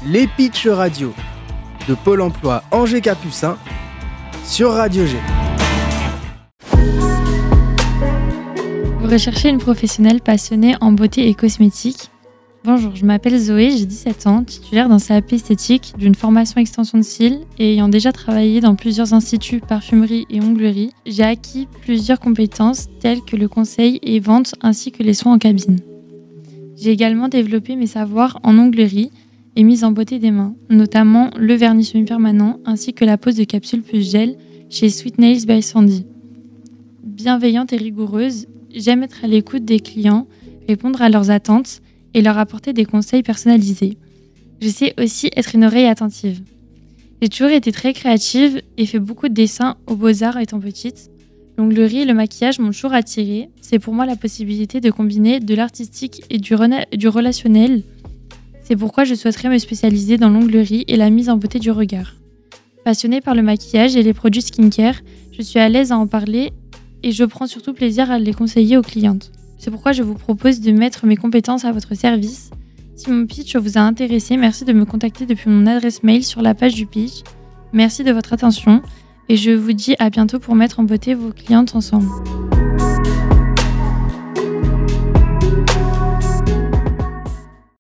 les Pitch Radio de Pôle emploi Angers Capucin sur Radio G. Vous recherchez une professionnelle passionnée en beauté et cosmétique? Bonjour, je m'appelle Zoé, j'ai 17 ans, titulaire d'un CAP esthétique, d'une formation extension de cils et ayant déjà travaillé dans plusieurs instituts parfumerie et onglerie, j'ai acquis plusieurs compétences telles que le conseil et vente ainsi que les soins en cabine. J'ai également développé mes savoirs en onglerie et mise en beauté des mains, notamment le vernis semi-permanent ainsi que la pose de capsules plus gel chez Sweet Nails by Sandy. Bienveillante et rigoureuse, j'aime être à l'écoute des clients, répondre à leurs attentes et leur apporter des conseils personnalisés. Je sais aussi être une oreille attentive. J'ai toujours été très créative et fait beaucoup de dessins aux beaux-arts étant petite. L'onglerie et le maquillage m'ont toujours attirée. C'est pour moi la possibilité de combiner de l'artistique et du relationnel. C'est pourquoi je souhaiterais me spécialiser dans l'onglerie et la mise en beauté du regard. Passionnée par le maquillage et les produits skincare, je suis à l'aise à en parler et je prends surtout plaisir à les conseiller aux clientes. C'est pourquoi je vous propose de mettre mes compétences à votre service. Si mon pitch vous a intéressé, merci de me contacter depuis mon adresse mail sur la page du pitch. Merci de votre attention et je vous dis à bientôt pour mettre en beauté vos clientes ensemble.